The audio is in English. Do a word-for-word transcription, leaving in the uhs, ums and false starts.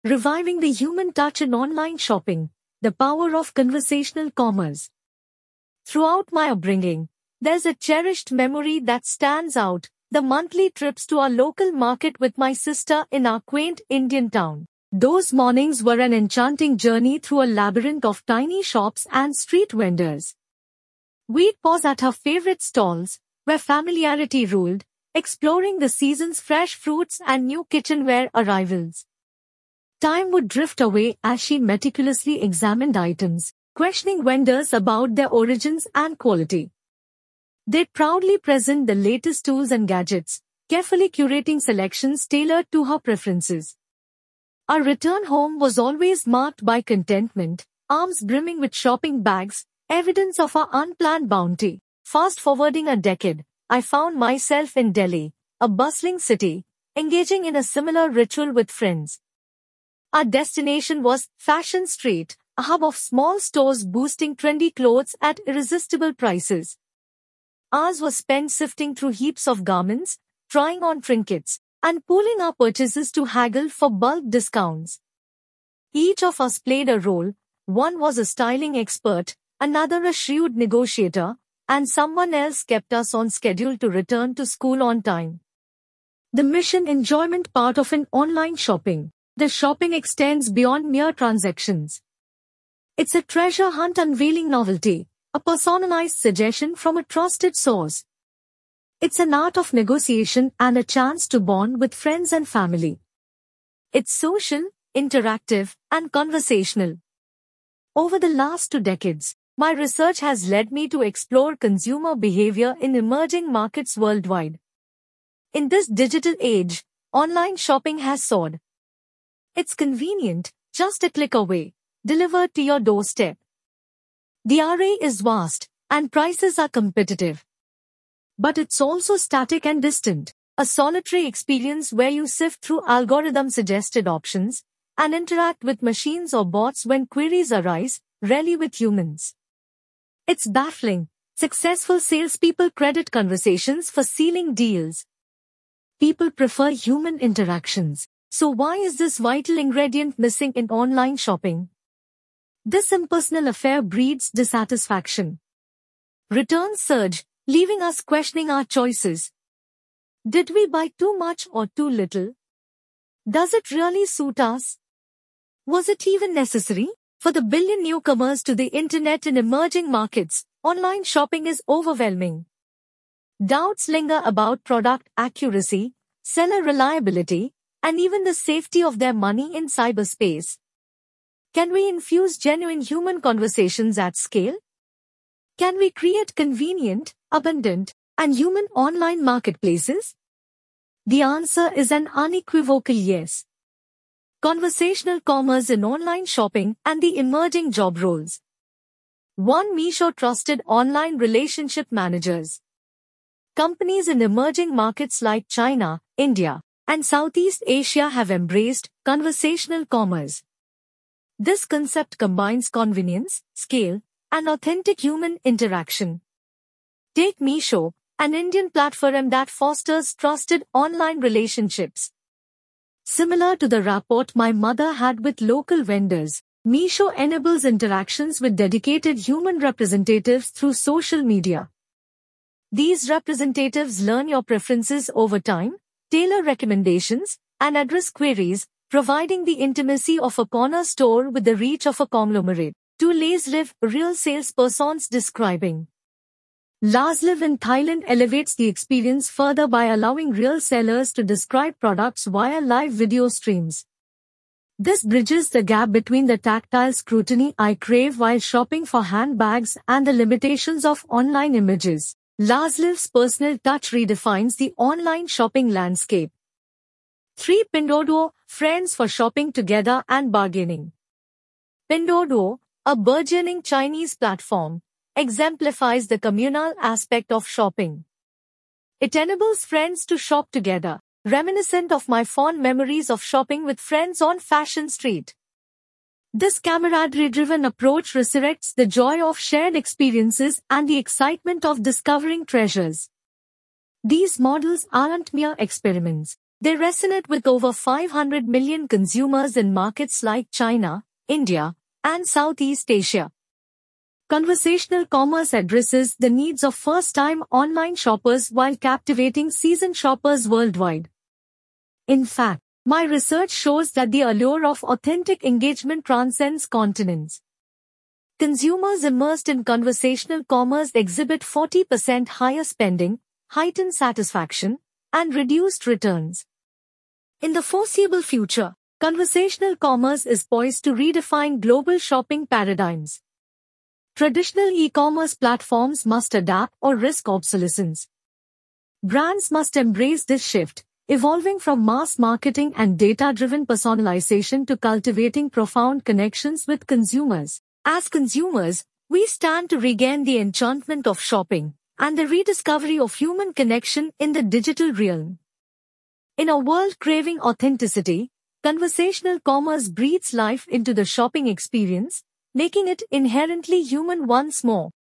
Reviving the human touch in online shopping, the power of conversational commerce. Throughout my upbringing, there's a cherished memory that stands out, the monthly trips to our local market with my sister in our quaint Indian town. Those mornings were an enchanting journey through a labyrinth of tiny shops and street vendors. We'd pause at her favorite stalls, where familiarity ruled, exploring the season's fresh fruits and new kitchenware arrivals. Time would drift away as she meticulously examined items, questioning vendors about their origins and quality. They'd proudly present the latest tools and gadgets, carefully curating selections tailored to her preferences. Our return home was always marked by contentment, arms brimming with shopping bags, evidence of our unplanned bounty. Fast forwarding a decade, I found myself in Delhi, a bustling city, engaging in a similar ritual with friends. Our destination was Fashion Street, a hub of small stores boosting trendy clothes at irresistible prices. Hours was spent sifting through heaps of garments, trying on trinkets, and pooling our purchases to haggle for bulk discounts. Each of us played a role. One was a styling expert, another a shrewd negotiator, and someone else kept us on schedule to return to school on time. The mission enjoyment part of an online shopping. The shopping extends beyond mere transactions. It's a treasure hunt unveiling novelty, a personalized suggestion from a trusted source. It's an art of negotiation and a chance to bond with friends and family. It's social, interactive, and conversational. Over the last two decades, my research has led me to explore consumer behavior in emerging markets worldwide. In this digital age, online shopping has soared. It's convenient, just a click away, delivered to your doorstep. The array is vast, and prices are competitive. But it's also static and distant, a solitary experience where you sift through algorithm-suggested options and interact with machines or bots when queries arise, rarely with humans. It's baffling. Successful salespeople credit conversations for sealing deals. People prefer human interactions. So why is this vital ingredient missing in online shopping? This impersonal affair breeds dissatisfaction. Returns surge, leaving us questioning our choices. Did we buy too much or too little? Does it really suit us? Was it even necessary? For the billion newcomers to the internet in emerging markets, online shopping is overwhelming. Doubts linger about product accuracy, seller reliability, and even the safety of their money in cyberspace. Can we infuse genuine human conversations at scale? Can we create convenient, abundant, and human online marketplaces? The answer is an unequivocal yes. Conversational commerce in online shopping and the emerging job roles. one Meesho trusted online relationship managers. Companies in emerging markets like China, India, and Southeast Asia have embraced conversational commerce. This concept combines convenience, scale, and authentic human interaction. Take Meesho, an Indian platform that fosters trusted online relationships. Similar to the rapport my mother had with local vendors, Meesho enables interactions with dedicated human representatives through social media. These representatives learn your preferences over time, tailor recommendations, and address queries, providing the intimacy of a corner store with the reach of a conglomerate. Two Lazlive, real salespersons describing. Lazlive in Thailand elevates the experience further by allowing real sellers to describe products via live video streams. This bridges the gap between the tactile scrutiny I crave while shopping for handbags and the limitations of online images. Lazlive's personal touch redefines the online shopping landscape. three Pinduoduo, friends for shopping together and bargaining. Pinduoduo, a burgeoning Chinese platform, exemplifies the communal aspect of shopping. It enables friends to shop together, reminiscent of my fond memories of shopping with friends on Fashion Street. This camaraderie-driven approach resurrects the joy of shared experiences and the excitement of discovering treasures. These models aren't mere experiments. They resonate with over five hundred million consumers in markets like China, India, and Southeast Asia. Conversational commerce addresses the needs of first-time online shoppers while captivating seasoned shoppers worldwide. In fact, my research shows that the allure of authentic engagement transcends continents. Consumers immersed in conversational commerce exhibit forty percent higher spending, heightened satisfaction, and reduced returns. In the foreseeable future, conversational commerce is poised to redefine global shopping paradigms. Traditional e-commerce platforms must adapt or risk obsolescence. Brands must embrace this shift, evolving from mass marketing and data-driven personalization to cultivating profound connections with consumers. As consumers, we stand to regain the enchantment of shopping and the rediscovery of human connection in the digital realm. In a world craving authenticity, conversational commerce breathes life into the shopping experience, making it inherently human once more.